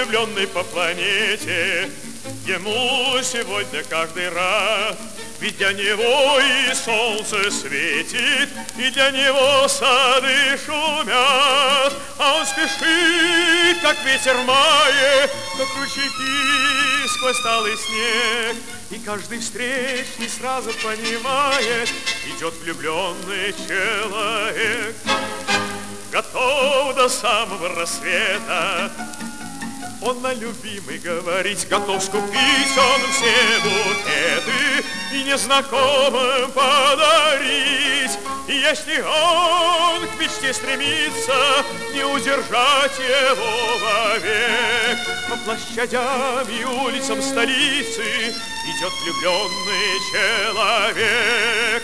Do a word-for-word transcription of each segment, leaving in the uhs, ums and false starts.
влюбленный по планете, ему сегодня каждый рад. Ведь для него и солнце светит, и для него сады шумят, а он спешит, как ветер в мае, как ручейки сквозь талый снег. И каждый встречный сразу понимает, идет влюбленный человек. Готов до самого рассвета он на любимый говорить, готов скупить он все букеты и незнакомым подарить. И если он к мечте стремится, не удержать его вовек. По площадям и улицам столицы идет влюбленный человек.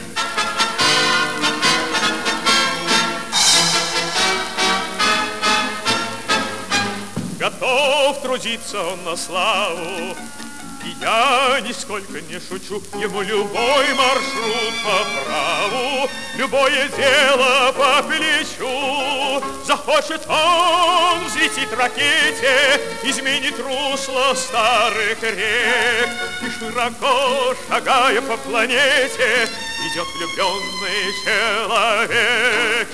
Готов трудиться он на славу, и я нисколько не шучу. Ему любой маршрут по праву, любое дело по плечу. Захочет он взлететь в ракете, изменит русло старых рек. И широко шагая по планете, идет влюбленный человек.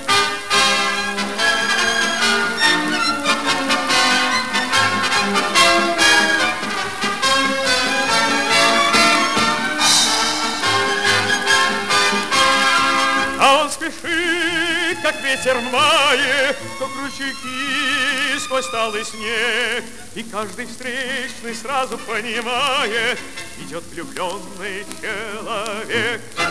Спешит, как ветер в мае, как ручейки сквозь талый снег. И каждый встречный сразу понимает, идет влюбленный человек.